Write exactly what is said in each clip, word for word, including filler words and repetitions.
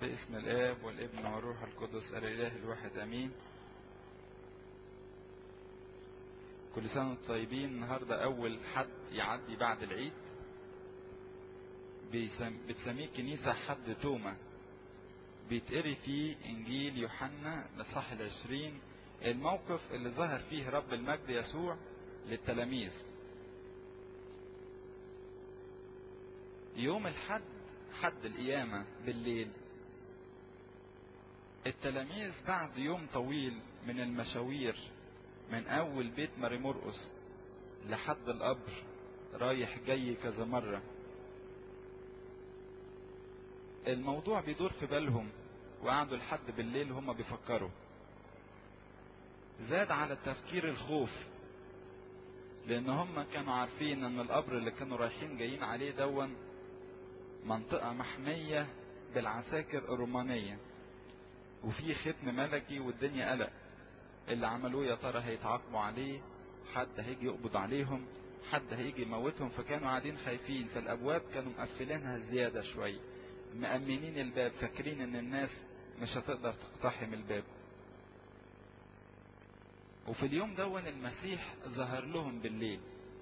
باسم الآب والابن والروح القدس الإله الواحد أمين. كل سنة وانتم طيبين. النهاردة أول حد يعدي بعد العيد، بتسميه كنيسة حد توما. بيتقري فيه إنجيل يوحنا الإصحاح العشرين، الموقف اللي ظهر فيه رب المجد يسوع للتلاميذ يوم الحد، حد القيامة بالليل. التلاميذ بعد يوم طويل من المشاوير من أول بيت ماري مرقس لحد القبر، رايح جاي كذا مرة، الموضوع بيدور في بالهم، وقعدوا لحد بالليل هم بيفكروا. زاد على التفكير الخوف، لأن هم كانوا عارفين أن القبر اللي كانوا رايحين جايين عليه دون منطقة محمية بالعساكر الرومانية، وفي ختم ملكي والدنيا قلق. اللي عملوه يا ترى هيتعاقبوا عليه، حد هيجي يقبض عليهم، حد هيجي يموتهم. فكانوا قاعدين خايفين، فالابواب كانوا مقفلينها زيادة شوية، مأمنين الباب، فاكرين ان الناس مش هتقدر تقتحم الباب. وفي اليوم دون المسيح ظهر لهم بالليل،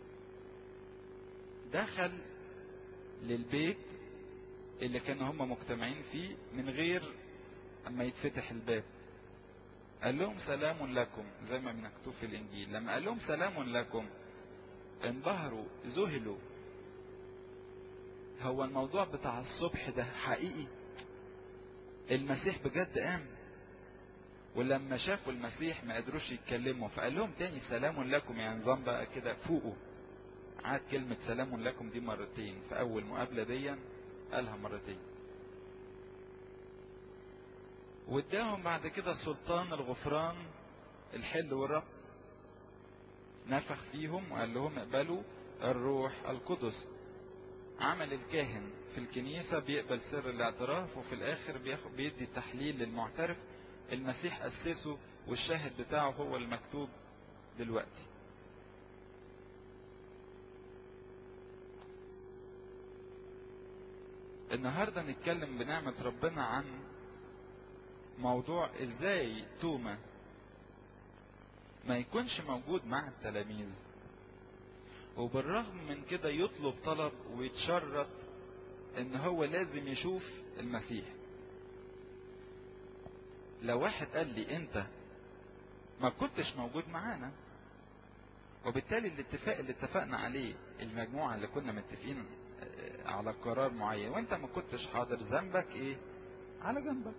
دخل للبيت اللي كانوا هم مجتمعين فيه من غير اما يتفتح الباب. قال لهم سلام لكم، زي ما مكتوب في الانجيل. لما قال لهم سلام لكم انبهروا، ذهلوا. هو الموضوع بتاع الصبح ده حقيقي؟ المسيح بجد قام؟ ولما شافوا المسيح ما قدروش يتكلموا، فقال لهم تاني سلام لكم، يعني نظام بقى كده فوقوا. عاد كلمة سلام لكم دي مرتين، في اول مقابلة دي قالها مرتين. واداهم بعد كده سلطان الغفران، الحل والربط. نفخ فيهم وقال لهم اقبلوا الروح القدس. عمل الكاهن في الكنيسة بيقبل سر الاعتراف، وفي الاخر بياخد بيدي تحليل للمعترف. المسيح اسسه، والشاهد بتاعه هو المكتوب دلوقتي. النهاردة نتكلم بنعمة ربنا عن موضوع ازاي توما ما يكونش موجود مع التلاميذ، وبالرغم من كده يطلب طلب ويتشرط ان هو لازم يشوف المسيح. لو واحد قال لي انت ما كنتش موجود معانا، وبالتالي الاتفاق اللي اتفقنا عليه المجموعة اللي كنا متفقين على قرار معين وانت ما كنتش حاضر، ذنبك ايه؟ على جنبك.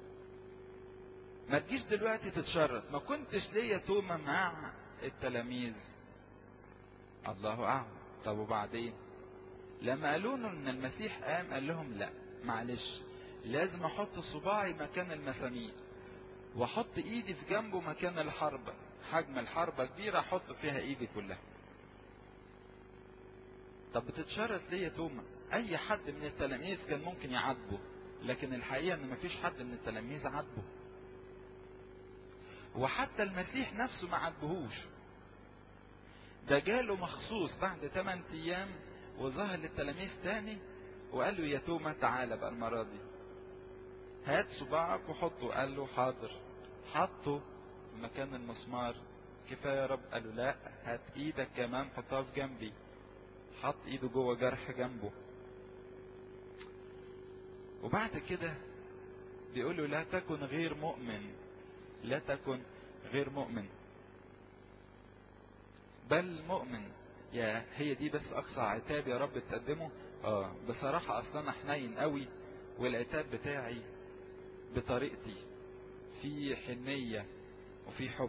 ما تجيش دلوقتي تتشرط ما كنتش ليا توما مع التلاميذ. الله اعلم. طب وبعدين لما قالوا له ان المسيح قام، قال لهم لا معلش، لازم احط صباعي مكان المسامير، واحط ايدي في جنبه مكان الحربة، حجم الحربة كبيرة احط فيها ايدي كلها. طب بتتشرط ليه توما؟ اي حد من التلاميذ كان ممكن يعاتبه، لكن الحقيقة ان مفيش حد من التلاميذ عاتبه، وحتى المسيح نفسه ما عاتبهوش. ده جاله مخصوص بعد ثمانية ايام وظهر للتلاميذ تاني وقال له يا توما تعالى بقى المرة دي، هات صباعك وحطه. قال له حاضر. حطه مكان المسمار. كفاية يا رب؟ قال له لا، هات ايدك كمان حطها في جنبي. حط ايده جوه جرح جنبه. وبعد كده بيقول له لا تكن غير مؤمن، لا تكن غير مؤمن بل مؤمن. يا هي دي بس اقصى عتاب يا رب تقدمه؟ اه بصراحة اصلا انا حنين قوي، والعتاب بتاعي بطريقتي، في حنية وفي حب.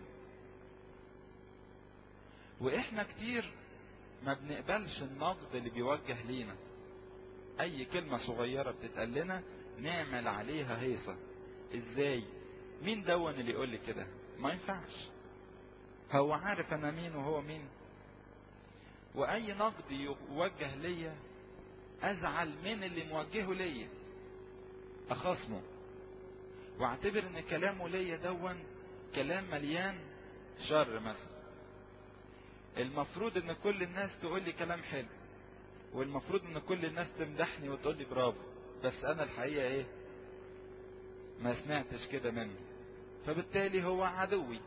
واحنا كتير ما بنقبلش النقد اللي بيوجه لينا. اي كلمة صغيرة بتتقال لنا نعمل عليها هيصة. ازاي؟ مين دون اللي يقول لي كده؟ ما ينفعش. هو عارف انا مين وهو مين. واي نقد يوجه ليا ازعل من اللي موجهه ليا، اخصمه، واعتبر ان كلامه ليا دون كلام مليان شر مثلا. المفروض ان كل الناس تقول لي كلام حلو، والمفروض ان كل الناس تمدحني وتقول لي برافو، بس انا الحقيقة ايه؟ ما سمعتش كده منه، فبالتالي هو عدوي.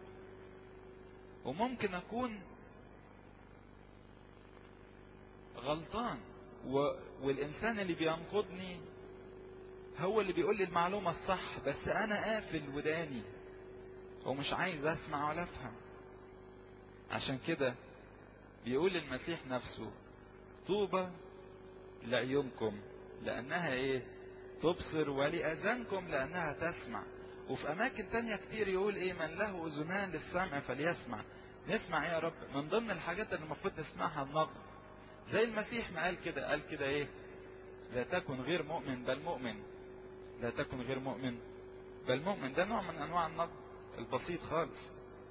وممكن اكون غلطان و... والانسان اللي بينقضني هو اللي بيقول لي المعلومة الصح، بس انا قافل وداني ومش عايز اسمع ولا افهم. عشان كده بيقول المسيح نفسه طوبى لعيونكم لانها ايه؟ تبصر، ولأذانكم لانها تسمع. وفي اماكن تانية كتير يقول ايه؟ من له اذنان للسمع فليسمع. نسمع ايه يا رب؟ من ضمن الحاجات اللي المفروض نسمعها النقد، زي المسيح ما قال كده. قال كده ايه؟ لا تكن غير مؤمن بل مؤمن. لا تكن غير مؤمن بل مؤمن. ده نوع من انواع النقد البسيط خالص.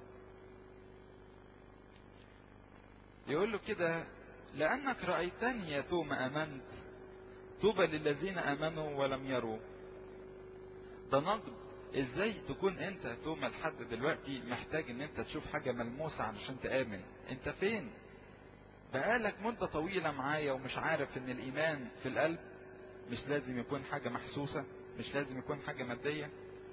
يقول له كده لانك رأيتني يا توما امنت، طوبى للذين امنوا ولم يروا. ده نقد. ازاي تكون انت يا توما لحد دلوقتي محتاج ان انت تشوف حاجة ملموسة علشان تآمن؟ انت فين؟ بقالك مدة طويلة معايا ومش عارف ان الايمان في القلب مش لازم يكون حاجة محسوسة، مش لازم يكون حاجة مادية.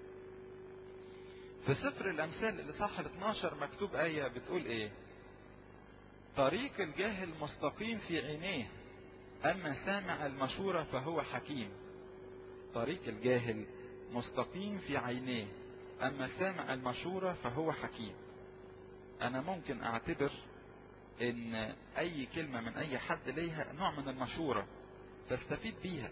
في سفر الامثال الاصحاح اتناشر مكتوب آية بتقول ايه؟ طريق الجاهل مستقيم في عينيه، اما سامع المشورة فهو حكيم. طريق الجاهل مستقيم في عينيه، اما سامع المشورة فهو حكيم. انا ممكن اعتبر ان اي كلمة من اي حد ليها نوع من المشورة فاستفيد بيها.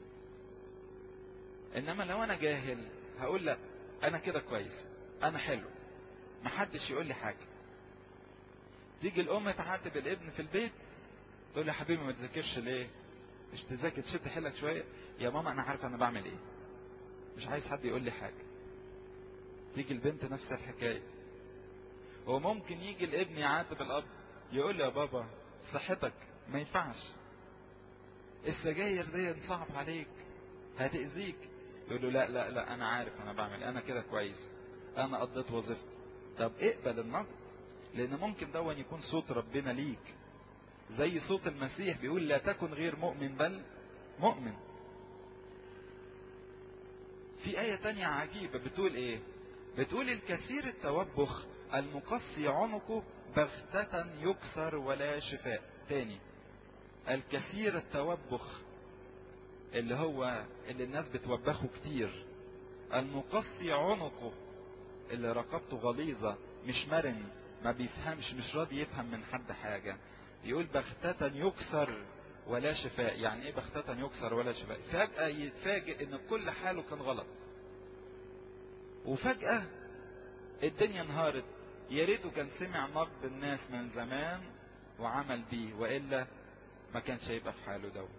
انما لو انا جاهل هقول لا انا كده كويس، انا حلو، محدش يقول لي حاجة. تيجي الام تعاتب الابن في البيت، تقول لي حبيبي ما تذاكرش ليه؟ مش تذاكر تشد حيلك شوية؟ يا ماما انا عارف انا بعمل ايه، مش عايز حد يقول لي حاجة. تيجي البنت نفس الحكاية. وممكن يجي الابن يعاتب الاب، يقول لي يا بابا صحتك ما ينفعش، السجاير دي صعب عليك هتأذيك. يقول له لا لا لا انا عارف انا بعمل، انا كده كويس، انا قضيت وظيفتي. طب اقبل النقد، لان ممكن دون يكون صوت ربنا ليك، زي صوت المسيح بيقول لا تكن غير مؤمن بل مؤمن. في آية تانية عجيبة بتقول ايه؟ بتقول الكثير التوبخ المقصي عنقه بغتة يكسر ولا شفاء. تاني، الكثير التوبخ اللي هو اللي الناس بتوبخه كتير، المقصي عنقه اللي رقبته غليظة مش مرن، ما بيفهمش، مش راضي يفهم من حد حاجة. يقول بغتة يكسر ولا شفاء. يعني ايه بغتة يكسر ولا شفاء؟ فجأة يتفاجئ ان كل حاله كان غلط، وفجأة الدنيا انهارت. يا ريته كان سمع نقد الناس من زمان وعمل بيه، وإلا ما كانش هيبقى في حاله ده.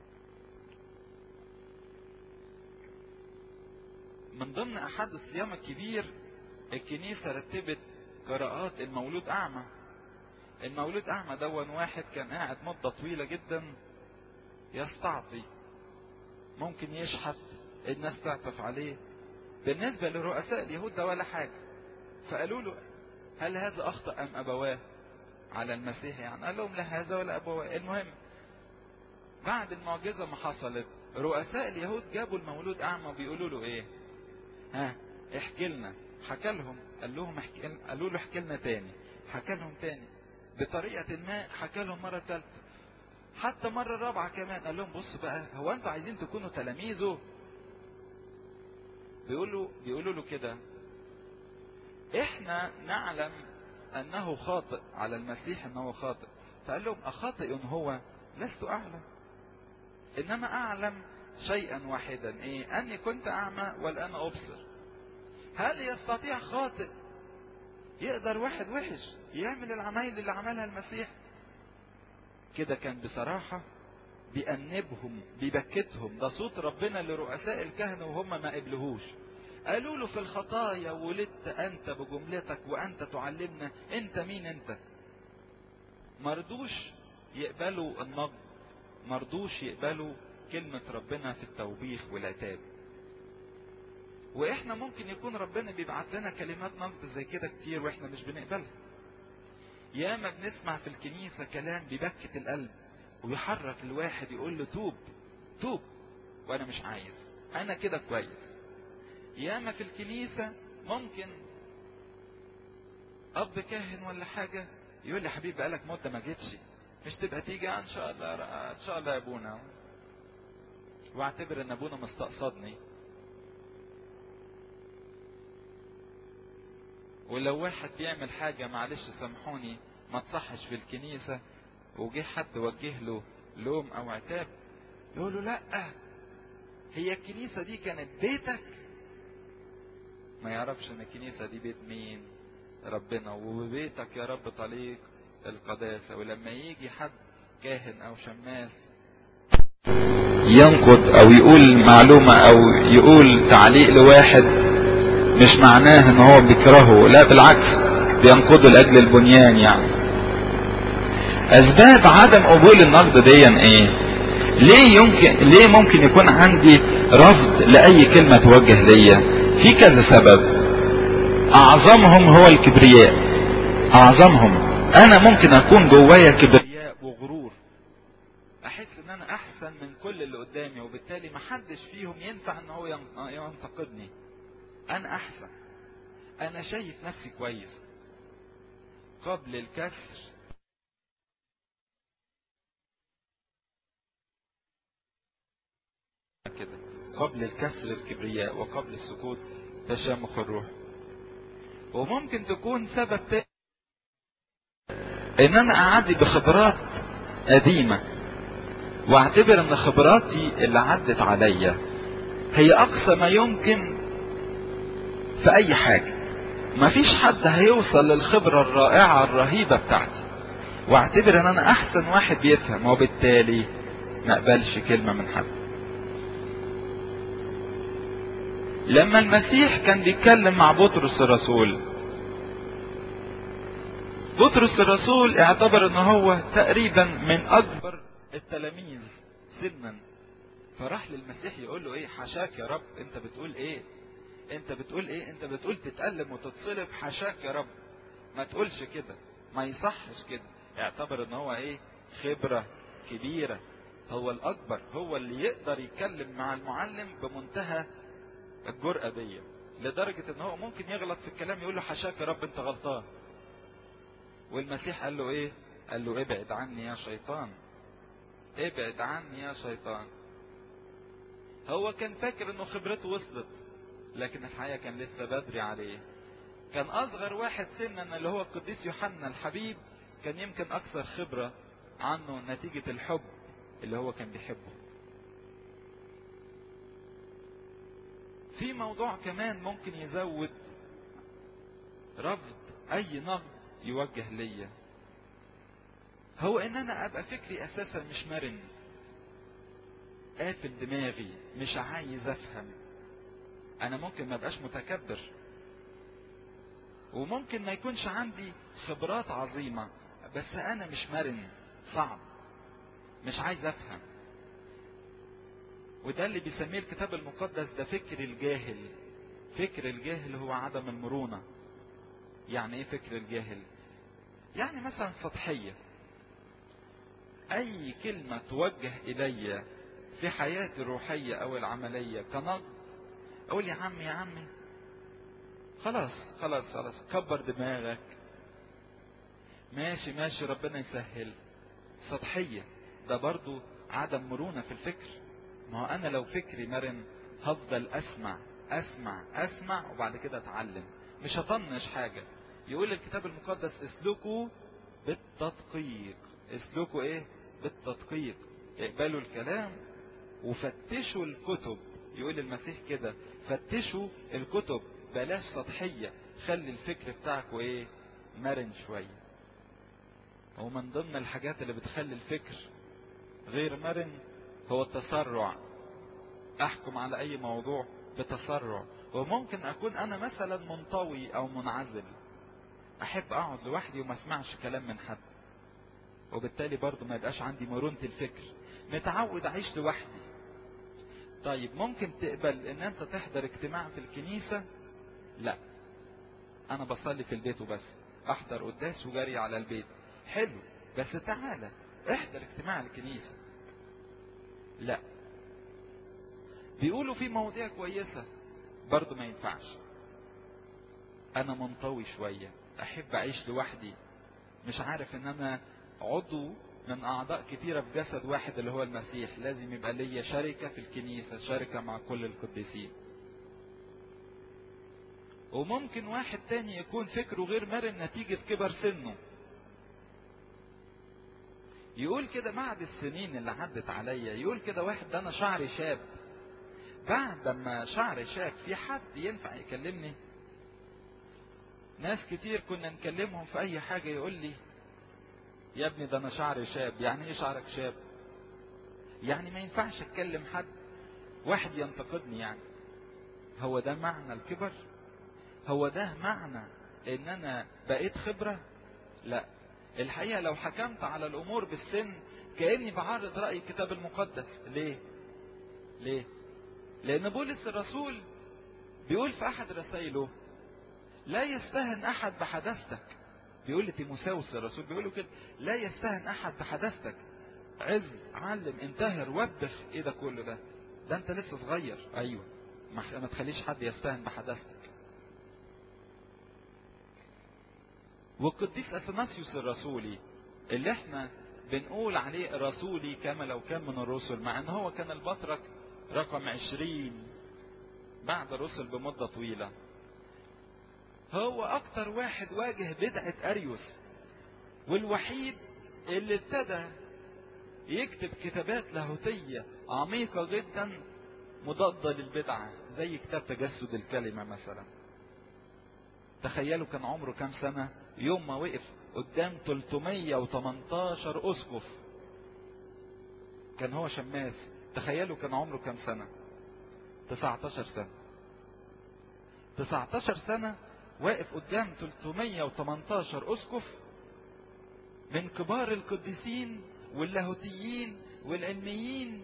من ضمن احد الصيام الكبير الكنيسة رتبت قراءات المولود اعمى. المولود اعمى دون واحد كان قاعد مدة طويلة جدا يستعطي، ممكن يشحت، الناس تعطف عليه. بالنسبة لرؤساء اليهود ده ولا حاجة. فقالوا له هل هذا اخطأ ام ابواه على المسيح؟ يعني قال لهم لا هذا ولا ابواه. المهم بعد المعجزة ما حصلت، رؤساء اليهود جابوا المولود اعمى وبيقولوا له ايه؟ ها احكي لنا. حكى لهم، قال لهم احكي، قالوا له احكي لنا تاني. حكى لهم تاني بطريقة ما، حكى لهم مرة ثالثة، حتى مرة رابعة كمان. قال لهم بص بقى، هو انتوا عايزين تكونوا تلاميذه؟ بيقولوا بيقولوا له كده احنا نعلم انه خاطئ، على المسيح انه خاطئ. فقال لهم اخاطئ هو؟ لست اعلم، انما اعلم شيئا واحدا، ايه؟ اني كنت اعمى والان ابصر. هل يستطيع خاطئ يقدر واحد وحش يعمل العمايل اللي عملها المسيح؟ كده كان بصراحة بيأنبهم بيبكتهم. ده صوت ربنا لرؤساء الكهنة وهم ما قبلهوش. قالوا له في الخطايا ولدت انت بجملتك وانت تعلمنا، انت مين انت؟ مرضوش يقبلوا النقد، مرضوش يقبلوا كلمة ربنا في التوبيخ والعتاب. واحنا ممكن يكون ربنا بيبعت لنا كلمات نقد زي كده كتير واحنا مش بنقبلها. ياما بنسمع في الكنيسة كلام بيبكت القلب ويحرك الواحد، يقول له توب توب، وانا مش عايز، انا كده كويس. ياما في الكنيسة ممكن اب كاهن ولا حاجة يقول لي حبيبي بقالك مدة ما جيتش، مش تبقى تيجي؟ ان شاء الله ان شاء الله يا ابونا، واعتبر ان ابونا مستقصدني. ولو واحد بيعمل حاجة معلش سامحوني ما تصحش في الكنيسة، وجه حد وجه له لوم او عتاب، يقول له لا هي الكنيسة دي كانت بيتك. ما يعرفش ان الكنيسة دي بيت مين؟ ربنا. وبيتك يا رب طليق القداسة. ولما يجي حد كاهن او شماس ينقد او يقول معلومة او يقول تعليق لواحد، مش معناه ان هو بيكرهه، لا بالعكس بينقده لاجل البنيان. يعني اسباب عدم قبول النقد دي ايه؟ ليه يمكن ليه ممكن يكون عندي رفض لاي كلمة توجه ليا؟ في كذا سبب، اعظمهم هو الكبرياء. اعظمهم انا ممكن اكون جوايا كبرياء وغرور، احس ان انا احسن من كل اللي قدامي، وبالتالي محدش فيهم ينفع ان هو ينتقدني. انا احسن، انا شايف نفسي كويس. قبل الكسر كده، قبل الكسر الكبرياء، وقبل السكوت تشامخ الروح. وممكن تكون سبب تاني ان انا اعدي بخبرات قديمة، واعتبر ان خبراتي اللي عدت عليا هي اقصى ما يمكن في اي حاجة. مفيش حد هيوصل للخبرة الرائعة الرهيبة بتاعتي، واعتبر ان انا احسن واحد بيفهم، وبالتالي ما اقبلش كلمة من حد. لما المسيح كان بيتكلم مع بطرس الرسول، بطرس الرسول اعتبر ان هو تقريبا من اكبر التلاميذ سنا، فراح للمسيح يقول له ايه؟ حشاك يا رب، انت بتقول ايه؟ انت بتقول ايه؟ انت بتقول تتألم وتتصلب؟ حشاك يا رب، ما تقولش كده، ما يصحش كده. اعتبر ان هو ايه؟ خبرة كبيرة، هو الاكبر، هو اللي يقدر يتكلم مع المعلم بمنتهى الجرأة دي، لدرجة ان هو ممكن يغلط في الكلام يقول له حشاك يا رب انت غلطان. والمسيح قال له ايه؟ قال له ابعد عني يا شيطان، ابعد عني يا شيطان. هو كان فاكر انه خبرته وصلت، لكن الحقيقة كان لسه بدري عليه. كان اصغر واحد سنا اللي هو القديس يوحنا الحبيب كان يمكن اكثر خبرة عنه نتيجة الحب اللي هو كان بيحبه. في موضوع كمان ممكن يزود رفض اي نقد يوجه ليا، هو ان انا ابقى فكري اساسا مش مرن، قافل دماغي، مش عايز افهم. انا ممكن ما ابقاش متكبر، وممكن ما يكونش عندي خبرات عظيمة، بس انا مش مرن، صعب، مش عايز افهم. وده اللي بيسميه الكتاب المقدس ده فكر الجاهل. فكر الجاهل هو عدم المرونة. يعني ايه فكر الجاهل؟ يعني مثلا سطحية، اي كلمة توجه الي في حياتي الروحية او العملية كنقد، اقول يا عمي يا عمي خلاص خلاص خلاص، كبر دماغك، ماشي ماشي ربنا يسهل. سطحية، ده برضو عدم مرونة في الفكر. ما هو انا لو فكري مرن هفضل اسمع اسمع اسمع وبعد كده اتعلم، مش هطنش حاجة. يقول الكتاب المقدس اسلكوا بالتدقيق. اسلكوا ايه؟ بالتدقيق. اقبلوا الكلام وفتشوا الكتب. يقول المسيح كده، فتشوا الكتب، بلاش سطحية، خلي الفكر بتاعكوا ايه؟ مرن شوية. ومن ضمن الحاجات اللي بتخلي الفكر غير مرن هو التسرع. احكم على اي موضوع بتسرع، وممكن اكون انا مثلا منطوي او منعزل، احب اقعد لوحدي وما اسمعش كلام من حد، وبالتالي برضو ما يبقاش عندي مرونة الفكر، متعود اعيش لوحدي. طيب ممكن تقبل ان انت تحضر اجتماع في الكنيسة؟ لا، انا بصلي في البيت وبس، احضر قداس وجري على البيت، حلو، بس تعالى احضر اجتماع الكنيسة. لا، بيقولوا في مواضيع كويسة برضو ما ينفعش. انا منطوي شوية، احب اعيش لوحدي، مش عارف ان انا عضو من اعضاء كتيرة في جسد واحد اللي هو المسيح، لازم يبقى ليا شركة في الكنيسة، شركة مع كل القديسين. وممكن واحد تاني يكون فكره غير مرن نتيجة كبر سنه، يقول كده بعد السنين اللي عدت عليا، يقول كده واحد ده انا شعري شاب، بعد ما شعري شاب في حد ينفع يكلمني؟ ناس كتير كنا نكلمهم في اي حاجة يقول لي يا ابني ده انا شعري شاب. يعني ايه شعرك شاب؟ يعني ما ينفعش اتكلم حد، واحد ينتقدني يعني. هو ده معنى الكبر؟ هو ده معنى ان انا بقيت خبرة؟ لا. الحقيقة لو حكمت على الامور بالسن كأني بعارض رأي الكتاب المقدس. ليه؟ ليه؟ لان بولس الرسول بيقول في احد رسائله لا يستهن احد بحداثتك. بيقول لتيموثاوس الرسول، بيقول له كده لا يستهن احد بحداثتك، عز علم انتهر وبخ. ايه ده كله ده؟ ده انت لسه صغير. ايوه، ما تخليش حد يستهن بحداثتك. والقديس اثناسيوس الرسولي اللي احنا بنقول عليه رسولي كما لو كان من الرسل، مع ان هو كان البطرك رقم عشرين بعد الرسل بمدة طويلة، هو اكتر واحد واجه بدعة اريوس، والوحيد اللي ابتدى يكتب كتابات لاهوتية عميقة جدا مضادة للبدعة، زي كتاب تجسد الكلمة مثلا. تخيلوا كان عمره كام سنة يوم ما وقف قدام ثلاثمية وتمنتاشر اسقف، كان هو شماس. تخيلوا كان عمره كام سنة؟ تسعتاشر سنة. تسعتاشر سنة واقف قدام ثلاثمية وتمنتاشر اسقف من كبار القديسين واللاهوتيين والعلميين،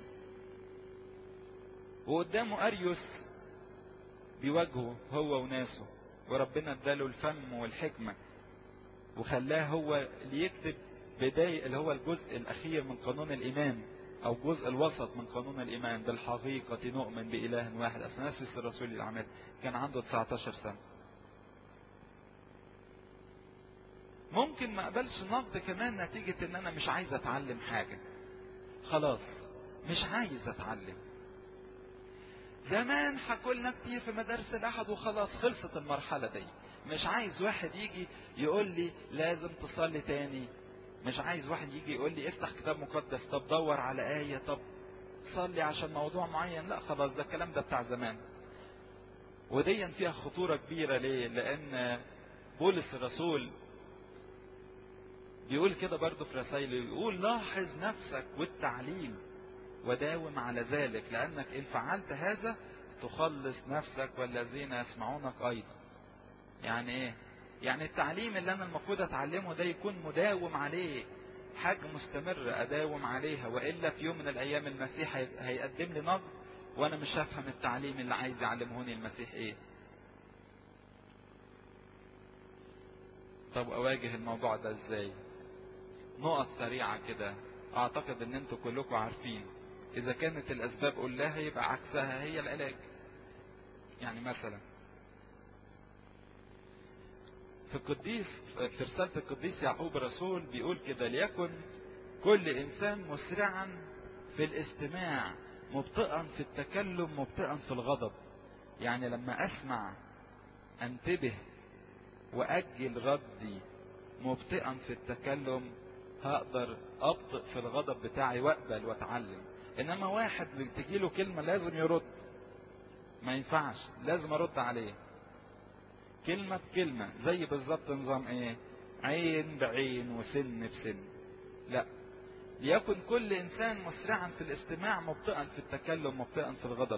وقدامه اريوس بيواجهه هو وناسه، وربنا اداله الفم والحكمة وخلاه هو اللي يكتب بداية اللي هو الجزء الاخير من قانون الايمان، او الجزء الوسط من قانون الايمان. بالحقيقة نؤمن بإله واحد. اثناسيوس الرسول اللي عمل كان عنده تسعتاشر سنة. ممكن ما اقبلش نقد كمان نتيجة ان انا مش عايز اتعلم حاجة، خلاص مش عايز اتعلم. زمان حكولنا كتير في مدارس الاحد وخلاص خلصت المرحلة دي. مش عايز واحد يجي يقول لي لازم تصلي تاني، مش عايز واحد يجي يقول لي افتح كتاب مقدس، طب دور على آية، طب صلي عشان موضوع معين. لا خلاص، ده الكلام ده بتاع زمان. وديا فيها خطورة كبيرة. ليه؟ لان بولس الرسول بيقول كده برضه في رسائله، يقول لاحظ نفسك والتعليم وداوم على ذلك، لأنك إن فعلت هذا تخلص نفسك والذين يسمعونك أيضا. يعني إيه؟ يعني التعليم اللي أنا المفروض أتعلمه ده يكون مداوم عليه، حاجة مستمرة أداوم عليها، وإلا في يوم من الأيام المسيح هيقدم لي نقد وأنا مش هفهم التعليم اللي عايز يعلمهوني المسيح إيه. طب أواجه الموضوع ده إزاي؟ نقط سريعة كده أعتقد إن أنتوا كلكم عارفين. إذا كانت الأسباب قلها يبقى عكسها هي العلاج. يعني مثلا في القديس في رسالة القديس يعقوب الرسول بيقول كده ليكن كل إنسان مسرعا في الاستماع مبطئا في التكلم مبطئا في الغضب. يعني لما أسمع أنتبه وأجل ردي، مبطئا في التكلم هقدر أبطئ في الغضب بتاعي وأقبل وأتعلم. إنما واحد تجيله كلمة لازم يرد، ما ينفعش، لازم أرد عليه كلمة بكلمة. زي بالظبط نظام إيه؟ عين بعين وسن بسن. لا، ليكن كل إنسان مسرعا في الاستماع مبطئا في التكلم مبطئا في الغضب.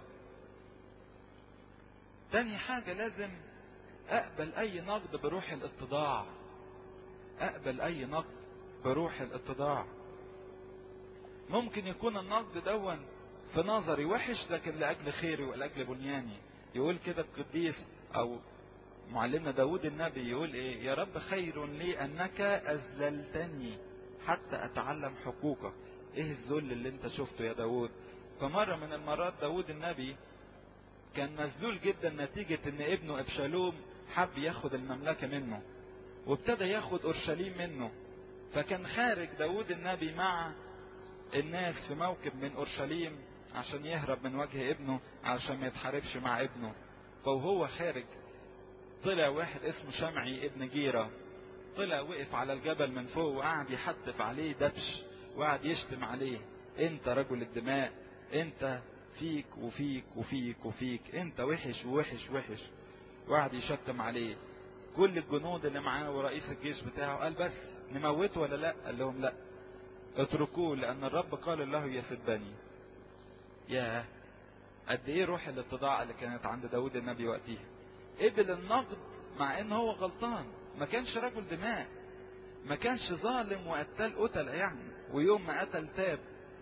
تاني حاجة لازم أقبل أي نقد بروح الاتضاع. أقبل أي نقد بروح الاتضاع. ممكن يكون النقد دون في نظري وحش لكن لأجل خيري ولأجل بنياني. يقول كده القديس أو معلمنا داود النبي يقول إيه؟ يا رب خير لي أنك أذللتني حتى أتعلم حقوقك. إيه الذل اللي أنت شفته يا داود؟ فمرة من المرات داود النبي كان مذلول جدا نتيجة ان ابنه ابشالوم حب ياخد المملكة منه، وابتدى ياخد اورشليم منه. فكان خارج داود النبي مع الناس في موكب من اورشليم عشان يهرب من وجه ابنه، عشان ما يتحاربش مع ابنه. فوهو خارج طلع واحد اسمه شمعي ابن جيرة، طلع وقف على الجبل من فوق وقعد يحتف عليه دبش، وقعد يشتم عليه: انت رجل الدماء، انت فيك وفيك وفيك وفيك، انت وحش ووحش وحش. وقعد يشتم عليه. كل الجنود اللي معاه ورئيس الجيش بتاعه قال: بس نموته ولا لا؟ قال لهم: لا، اتركوه، لان الرب قال له يسبني. ياه، قد ايه روح الاتضاع اللي كانت عند داود النبي وقتها. قبل النقد مع ان هو غلطان، ما كانش رجل دماء، ما كانش ظالم وقتل قتل يعني، ويوم ما قتل تاب،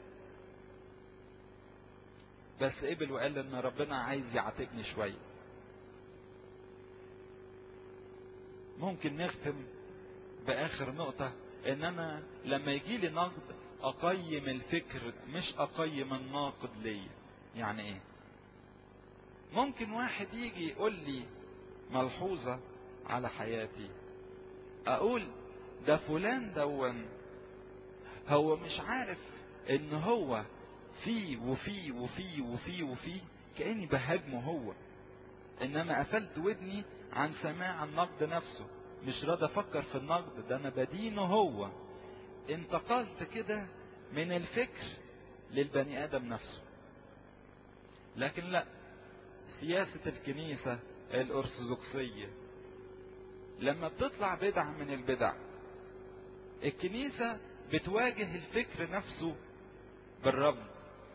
بس قبل وقال ان ربنا عايز يعاتبني شويه. ممكن نختم باخر نقطه، ان انا لما يجي لي نقد اقيم الفكر مش اقيم الناقد ليا. يعني ايه؟ ممكن واحد يجي يقول لي ملحوظه على حياتي، اقول: ده فلان دون هو مش عارف ان هو فيه وفيه وفيه وفيه وفيه، كأني بهاجمه هو، انما قفلت ودني عن سماع النقد نفسه، مش راضي افكر في النقد ده، انا بدينه هو. انتقلت كده من الفكر للبني ادم نفسه. لكن لا، سياسة الكنيسة الارثوذكسية لما بتطلع بدعة من البدع، الكنيسة بتواجه الفكر نفسه بالرفض،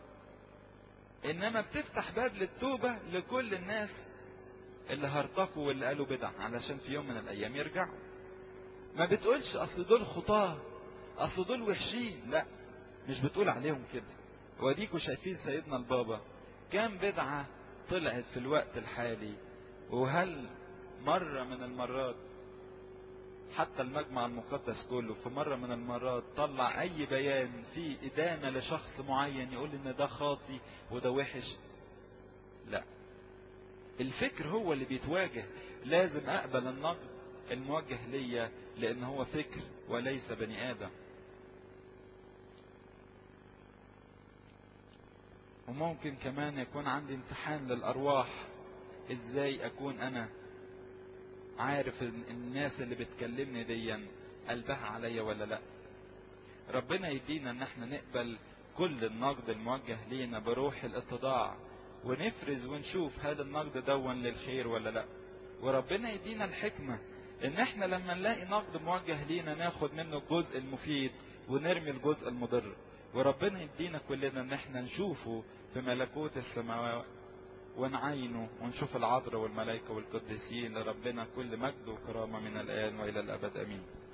انما بتفتح باب للتوبة لكل الناس اللي هرطقوا واللي قالوا بدع، علشان في يوم من الايام يرجعوا. ما بتقولش اصل دول خطاه، اصل دول وحشين، لا، مش بتقول عليهم كده. واديكوا شايفين سيدنا البابا كام بدعة طلعت في الوقت الحالي، وهل مرة من المرات حتى المجمع المقدس كله في مرة من المرات طلع اي بيان فيه ادانة لشخص معين يقول ان ده خاطي وده وحش؟ لا، الفكر هو اللي بيتواجه. لازم اقبل النقد الموجه ليا لان هو فكر وليس بني ادم. وممكن كمان يكون عندي امتحان للارواح، ازاي اكون انا عارف ان الناس اللي بتكلمني دي قلبها عليا ولا لا. ربنا يدينا ان احنا نقبل كل النقد الموجه لينا بروح الاتضاع، ونفرز ونشوف هذا النقد دون للخير ولا لا. وربنا يدينا الحكمة ان احنا لما نلاقي نقد موجه لينا ناخد منه الجزء المفيد ونرمي الجزء المضر. وربنا يدينا كلنا ان احنا نشوفه في ملكوت السماوات ونعينه، ونشوف العذراء والملائكة والقديسين. لربنا كل مجد وكرامة من الآن وإلى الأبد، أمين.